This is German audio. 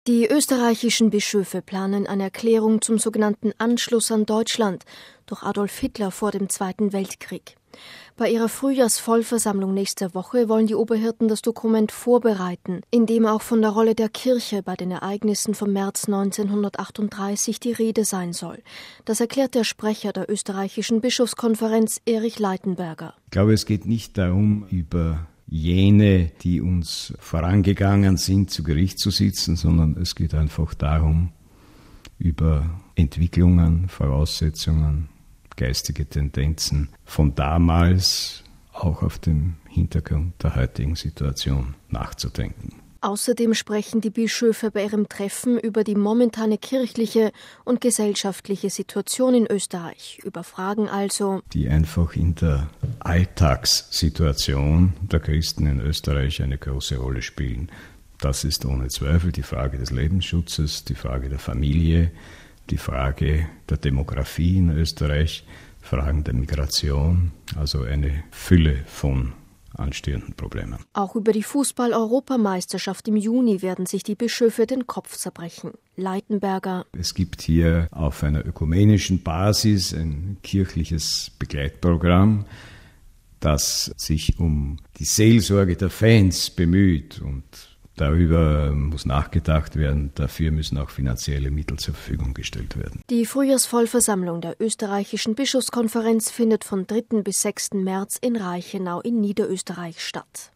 Die österreichischen Bischöfe planen eine Erklärung zum sogenannten Anschluss an Deutschland durch Adolf Hitler vor dem Zweiten Weltkrieg. Bei ihrer Frühjahrsvollversammlung nächste Woche wollen die Oberhirten das Dokument vorbereiten, in dem auch von der Rolle der Kirche bei den Ereignissen vom März 1938 die Rede sein soll. Das erklärt der Sprecher der österreichischen Bischofskonferenz, Erich Leitenberger. Ich glaube, es geht nicht darum, über jene, die uns vorangegangen sind, zu Gericht zu sitzen, sondern es geht einfach darum, über Entwicklungen, Voraussetzungen, geistige Tendenzen von damals auch auf dem Hintergrund der heutigen Situation nachzudenken. Außerdem sprechen die Bischöfe bei ihrem Treffen über die momentane kirchliche und gesellschaftliche Situation in Österreich, über Fragen also, die einfach in der Alltagssituation der Christen in Österreich eine große Rolle spielen. Das ist ohne Zweifel die Frage des Lebensschutzes, die Frage der Familie, die Frage der Demografie in Österreich, Fragen der Migration, also eine Fülle von anstehenden Problemen. Auch über die Fußball-Europameisterschaft im Juni werden sich die Bischöfe den Kopf zerbrechen. Leitenberger: Es gibt hier auf einer ökumenischen Basis ein kirchliches Begleitprogramm, das sich um die Seelsorge der Fans bemüht, und darüber muss nachgedacht werden. Dafür müssen auch finanzielle Mittel zur Verfügung gestellt werden. Die Frühjahrsvollversammlung der österreichischen Bischofskonferenz findet von 3. bis 6. März in Reichenau in Niederösterreich statt.